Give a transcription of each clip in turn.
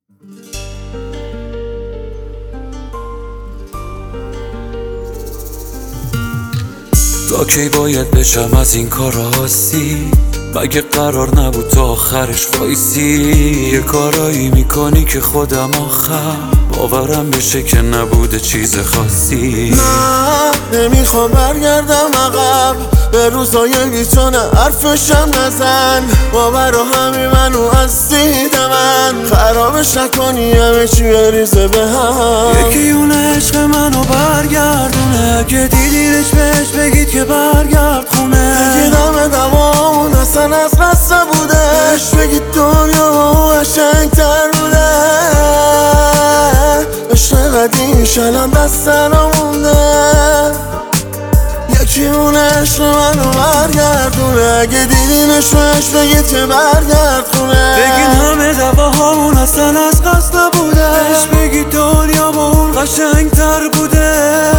تا کی باید بشم از این کار راستی؟ مگه قرار نبود تا آخرش وایسی؟ یه کارایی میکنی که خودم آخر باورم بشه که نبوده چیز خاصی. نه نمیخوام برگردم عقب به روزای بیتونه، حرفشم نزن باور رو همین منو از دید من خرابش نکنی، همه چی بریزه به هم. یکی اون عشق منو برگردونه، اگه دیدینش بهش بگید که برگرد خونه. بگید همه دوامون اصلا از قصد بوده، بهش بگید دنیا قشنگ‌تر بوده. عشق قدیمش الان دست نمونده، یکی اون عشق منو برگردونه، اگه دیدینش بهش بگید که برگرد خونه. بگید همه دواهامون اصلا از قصد بوده، بهش بگید دنیا با اون قشنگ‌تر بوده.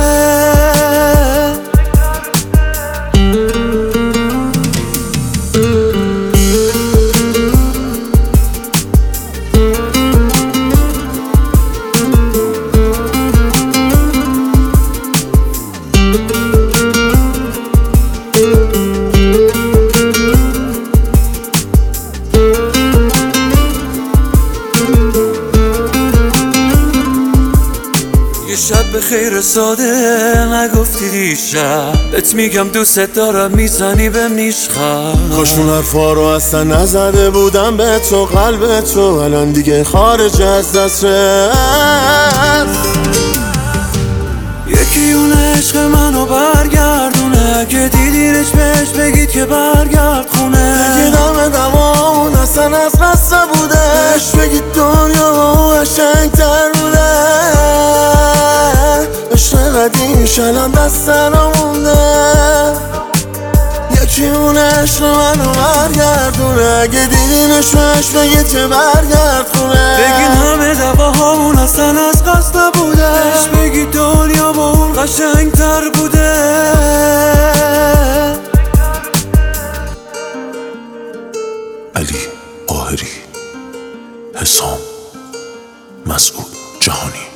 شب به خیر ساده نگفتی دیشب، بهت میگم دوست دارم میزنی بهم نیشخند. کاش اون حرفا رو اصلا نزده بودم به تو، قلب تو الان دیگه خارج از دست رفت. یکی اون عشق منو برگردونه، اگه دیدینش بهش بگید که برگرد خونه. بگید همه دوامون اصلا از قصد بوده، بهش بگید دنیا قشنگ‌تر بوده. عشق قدیمش الان دست نمونده، یکی اون عشق منو برگردونه، اگه دیدینش بهش بگید که برگرد خونه. بگید همه دواهامون اصلا از قصد بوده، بهش بگید دنیا با اون قشنگ‌تر بوده. علی قاهری، حسام، مسعود جهانی.